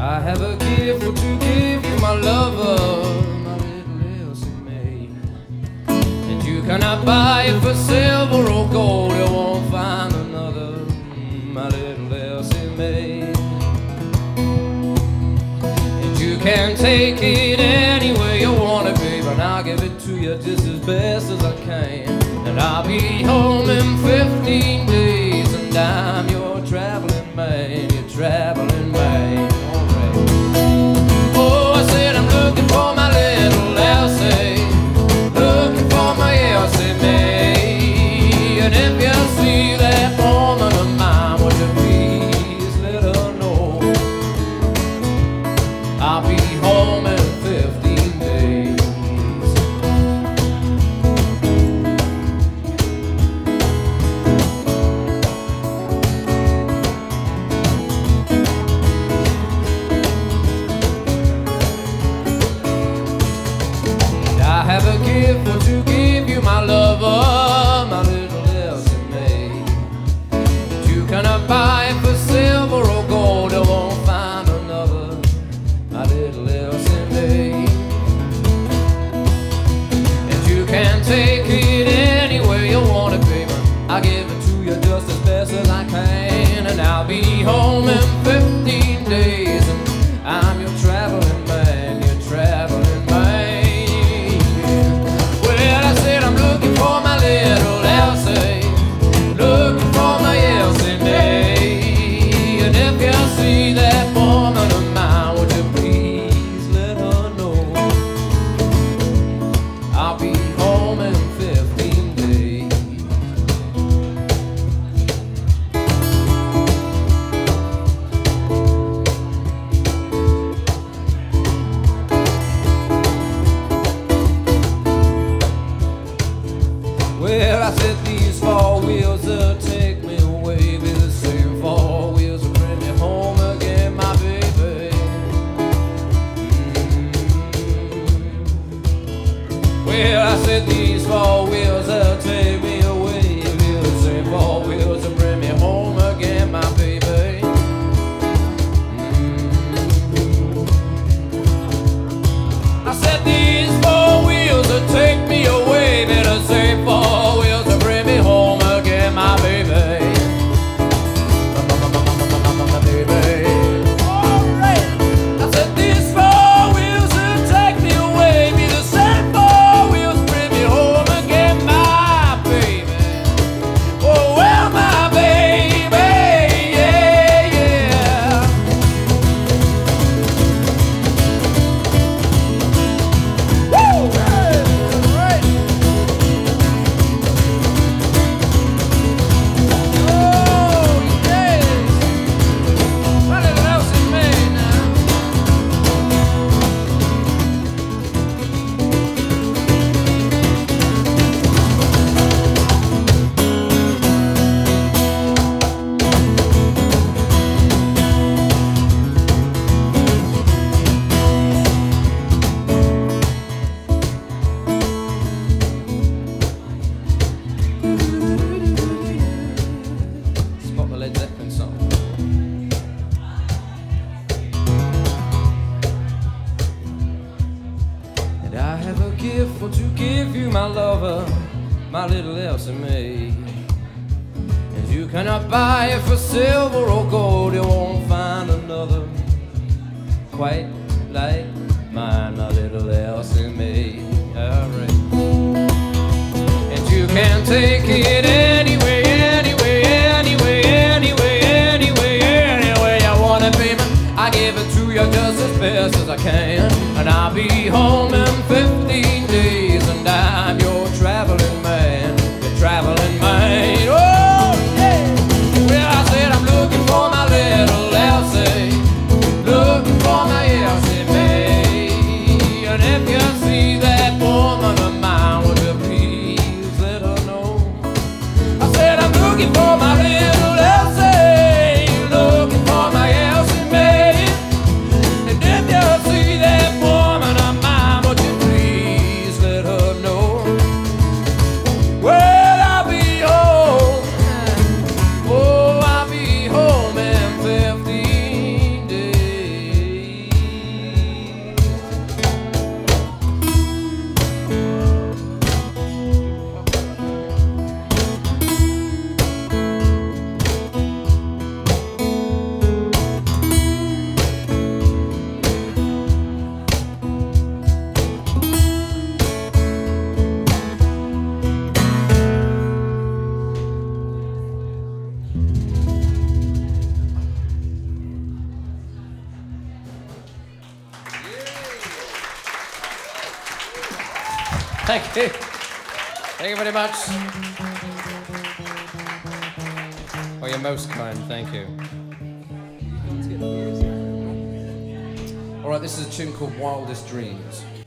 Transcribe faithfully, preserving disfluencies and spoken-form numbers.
I have a gift for to give you, my lover, my little Elsie Mae. And you cannot buy it for silver or gold, you won't find another, my little Elsie Mae. And you can take it anywhere you want it, babe, and I'll give it to you just as best as I can. And I'll be home in fifteen days, and I'm your traveling man, your traveling man. Oh, I said I'm looking for my little Elsie, looking for my Elsie Mae. And if you see that woman of mine, would you please let her know I'll be home in fifteen days. I have a gift for to give you, my lover, my little Elsie Mae. You cannot buy it for silver or gold, you won't find another, my little Elsie Mae. And you can take it anywhere you want it, baby, I'll give it to you just as best as I can. And I'll be home in fifteen days, and I'm your traveling man, your traveling man. Looking for my little Elsie, looking for my Elsie Mae. And if you see that woman of mine, would you please let her know I'll be home in fifteen days. Well, I said these four wheels will take me away, be the same four wheels will bring me home again, my baby. Mm-hmm. Well, I said these four wheels will take me away, be the same four wheels will bring me home again, my baby. Mm-hmm. I said these four wheels will take me away, be the same four wheels will bring me home again, my baby. My baby. Alright. I said these four wheels will take me away, be the same four wheels bring me home again, my baby. Oh well, my baby, yeah, yeah. Woo! Alright. Spot the Led Zeppelin song. And I have a gift for to give you, my lover, my little Elsie Mae. And you cannot buy it for silver or gold, you won't find another quite like mine, my little Elsie Mae. Alright. And you can take it anyway, anyway, anyway, anyway, anyway, anyway you want it, baby. I give it to you just as best as I can. And I'll be home in fifteen days, and I'm your traveling man, your traveling man. Oh, yeah. Well, I said I'm looking for my little Elsie, looking for my Elsie Mae. And if you see that woman of mine, would you please let her know I said I'm looking for my little Elsie, looking for my Elsie Mae. And if you see that woman of mine, would you please let her know Thank you. Thank you very much. Oh, you're most kind. Thank you. All right, this is a tune called Wildest Dreams.